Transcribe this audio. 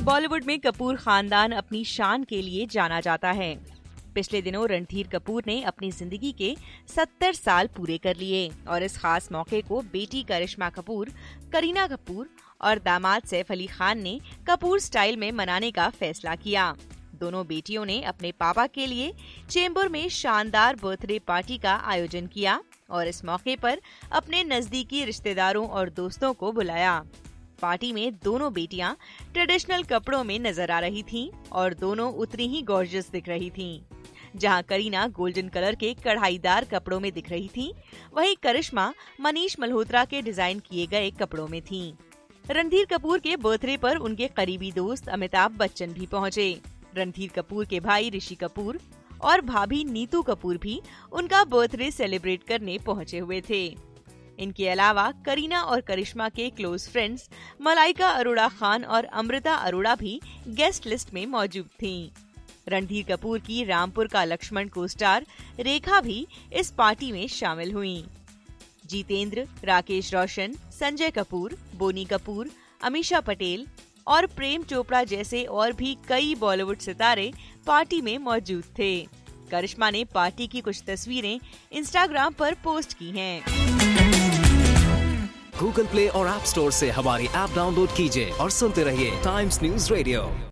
बॉलीवुड में कपूर खानदान अपनी शान के लिए जाना जाता है। पिछले दिनों रणधीर कपूर ने अपनी जिंदगी के 70 साल पूरे कर लिए और इस खास मौके को बेटी करिश्मा कपूर, करीना कपूर और दामाद सैफ अली खान ने कपूर स्टाइल में मनाने का फैसला किया। दोनों बेटियों ने अपने पापा के लिए चेंबूर में शानदार बर्थडे पार्टी का आयोजन किया और इस मौके पर अपने नजदीकी रिश्तेदारों और दोस्तों को बुलाया। पार्टी में दोनों बेटियां ट्रेडिशनल कपड़ों में नजर आ रही थीं और दोनों उतनी ही गॉर्जियस दिख रही थीं। जहां करीना गोल्डन कलर के कढ़ाईदार कपड़ों में दिख रही थीं, वहीं करिश्मा मनीष मल्होत्रा के डिजाइन किए गए कपड़ों में थीं। रणधीर कपूर के बर्थडे पर उनके करीबी दोस्त अमिताभ बच्चन भी पहुंचे। रणधीर कपूर के भाई ऋषि कपूर और भाभी नीतू कपूर भी उनका बर्थडे सेलिब्रेट करने पहुंचे हुए थे। इनके अलावा करीना और करिश्मा के क्लोज फ्रेंड्स मलाइका अरोड़ा खान और अमृता अरोड़ा भी गेस्ट लिस्ट में मौजूद थीं। रणधीर कपूर की रामपुर का लक्ष्मण को स्टार रेखा भी इस पार्टी में शामिल हुईं। जितेंद्र, राकेश रोशन, संजय कपूर, बोनी कपूर, अमीषा पटेल और प्रेम चोपड़ा जैसे और भी कई बॉलीवुड सितारे पार्टी में मौजूद थे। करिश्मा ने पार्टी की कुछ तस्वीरें इंस्टाग्राम पर पोस्ट की हैं। गूगल प्ले और ऐप स्टोर से हमारी ऐप डाउनलोड कीजिए और सुनते रहिए टाइम्स न्यूज़ रेडियो।